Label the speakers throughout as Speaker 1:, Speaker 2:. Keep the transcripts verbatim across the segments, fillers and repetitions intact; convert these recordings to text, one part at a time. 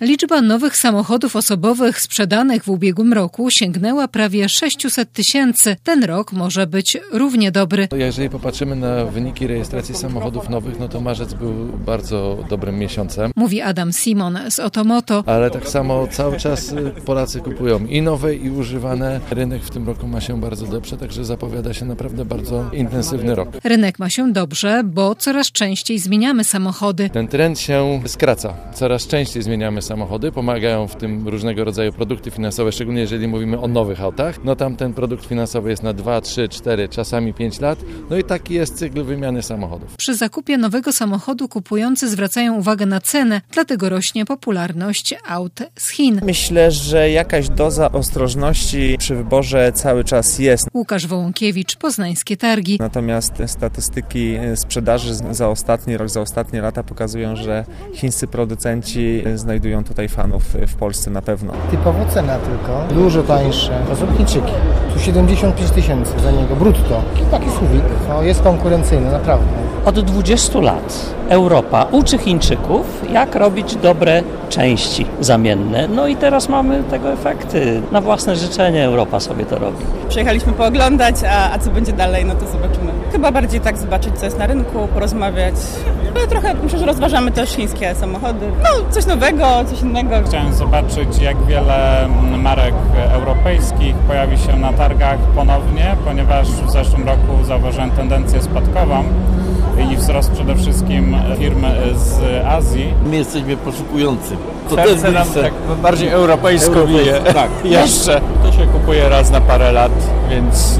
Speaker 1: Liczba nowych samochodów osobowych sprzedanych w ubiegłym roku sięgnęła prawie sześćset tysięcy. Ten rok może być równie dobry.
Speaker 2: Jeżeli popatrzymy na wyniki rejestracji samochodów nowych, no to marzec był bardzo dobrym miesiącem.
Speaker 1: Mówi Adam Simon z Otomoto.
Speaker 2: Ale tak samo cały czas Polacy kupują i nowe, i używane. Rynek w tym roku ma się bardzo dobrze, także zapowiada się naprawdę bardzo intensywny rok.
Speaker 1: Rynek ma się dobrze, bo coraz częściej zmieniamy samochody.
Speaker 2: Ten trend się skraca. Coraz częściej zmieniamy samochody. Pomagają w tym różnego rodzaju produkty finansowe, szczególnie jeżeli mówimy o nowych autach. No tam ten produkt finansowy jest na dwa, trzy, cztery, czasami pięć lat. No i taki jest cykl wymiany samochodów.
Speaker 1: Przy zakupie nowego samochodu kupujący zwracają uwagę na cenę, dlatego rośnie popularność aut z Chin.
Speaker 3: Myślę, że jakaś doza ostrożności przy wyborze cały czas jest.
Speaker 1: Łukasz Wołąkiewicz, Poznańskie Targi.
Speaker 3: Natomiast statystyki sprzedaży za ostatni rok, za ostatnie lata pokazują, że chińscy producenci znajdują tutaj fanów w Polsce na pewno.
Speaker 4: Typowo cena tylko, dużo tańsze. To są Chińczyki. Tu siedemdziesiąt pięć tysięcy za niego, brutto. Taki suwik, no, jest konkurencyjny, naprawdę.
Speaker 5: Od dwudziestu lat Europa uczy Chińczyków, jak robić dobre części zamienne. No i teraz mamy tego efekty. Na własne życzenie Europa sobie to robi.
Speaker 6: Przyjechaliśmy pooglądać, a, a co będzie dalej, no to zobaczymy. Chyba bardziej tak zobaczyć, co jest na rynku, porozmawiać. No trochę myślę, że rozważamy też chińskie samochody. No coś nowego, coś innego.
Speaker 7: Chciałem zobaczyć, jak wiele marek europejskich pojawi się na targach ponownie, ponieważ w zeszłym roku zauważyłem tendencję spadkową i wzrost przede wszystkim firm z Azji.
Speaker 8: My jesteśmy poszukujący.
Speaker 7: To serce nam tak bardziej europejsko, europejsko bije.
Speaker 8: Tak,
Speaker 7: jeszcze. To się kupuje raz na parę lat, więc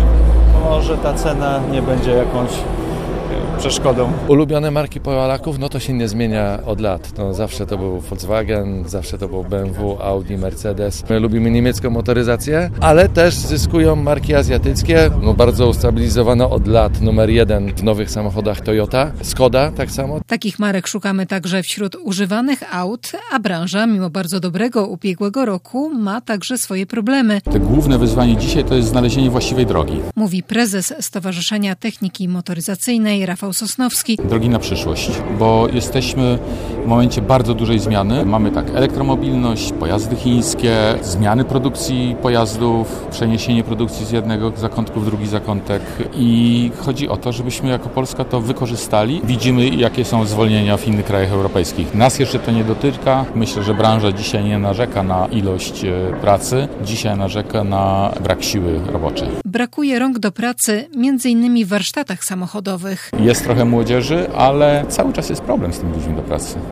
Speaker 7: może ta cena nie będzie jakąś przeszkodą.
Speaker 2: Ulubione marki Polaków, no to się nie zmienia od lat. No, zawsze to był Volkswagen, zawsze to był B M W, Audi, Mercedes. My lubimy niemiecką motoryzację, ale też zyskują marki azjatyckie. No, bardzo ustabilizowana od lat numer jeden w nowych samochodach Toyota, Skoda tak samo.
Speaker 1: Takich marek szukamy także wśród używanych aut, a branża, mimo bardzo dobrego ubiegłego roku, ma także swoje problemy.
Speaker 9: To główne wyzwanie dzisiaj to jest znalezienie właściwej drogi.
Speaker 1: Mówi prezes Stowarzyszenia Techniki Motoryzacyjnej Rafał Sosnowski.
Speaker 9: Drogi na przyszłość, bo jesteśmy w momencie bardzo dużej zmiany. Mamy tak elektromobilność, pojazdy chińskie, zmiany produkcji pojazdów, przeniesienie produkcji z jednego zakątku w drugi zakątek i chodzi o to, żebyśmy jako Polska to wykorzystali. Widzimy, jakie są zwolnienia w innych krajach europejskich. Nas jeszcze to nie dotyka. Myślę, że branża dzisiaj nie narzeka na ilość pracy, dzisiaj narzeka na brak siły roboczej.
Speaker 1: Brakuje rąk do pracy, między innymi w warsztatach samochodowych.
Speaker 9: Jest trochę młodzieży, ale cały czas jest problem z tymi ludźmi do pracy.